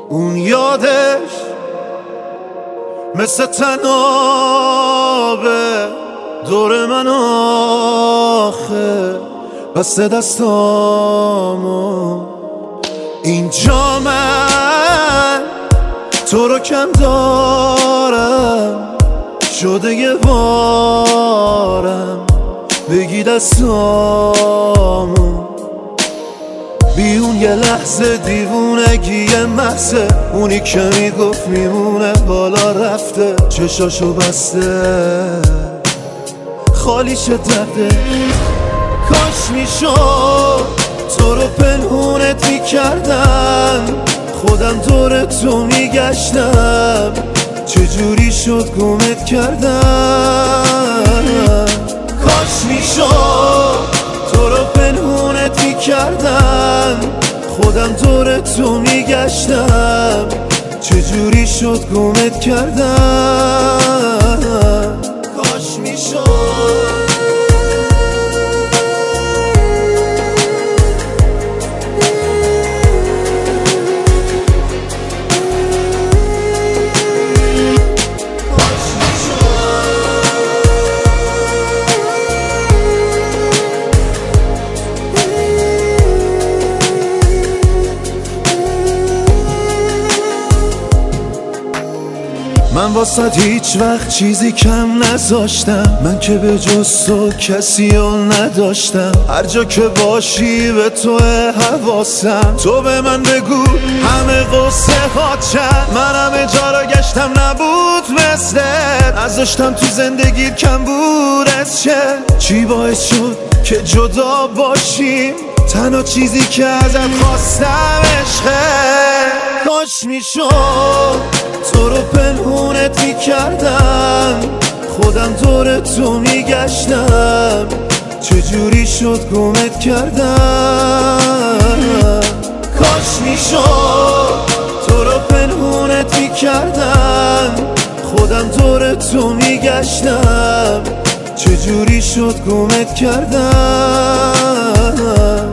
اون یادش مثل تنابه دور من آخه بسته دستامو اینجا من تو رو کم دارم شده یه بارم بگی دستامو بی اون یه لحظه دیوونگی محضه اونی که میگفت میمونه بالا رفته چشاشو بسته خالیش دهده کاش میشد تو رو پنهونت میکردم خودم دور تو میگشتم چجوری شد گمت کردم کاش میشد تو رو پنهونت میکردم خودم دور تو میگشتم چجوری شد گمت کردم کاش میشد من واسد هیچ وقت چیزی کم نذاشتم من که به جز تو کسی رو نداشتم هر جا که باشی به تو حواسم تو به من بگو همه قصه ها چند من همه جا را گشتم نبود مثلت نذاشتم تو زندگیت کم بود از چی باعث شد که جدا باشیم تنها چیزی که ازت خواستم عشقه کاش میشد تو رو پنهونت میکردم خودم دور تو میگشتم چجوری شد گمت کردم کاش میشد تو رو پنهونت میکردم خودم دور تو میگشتم چجوری شد گمت کردم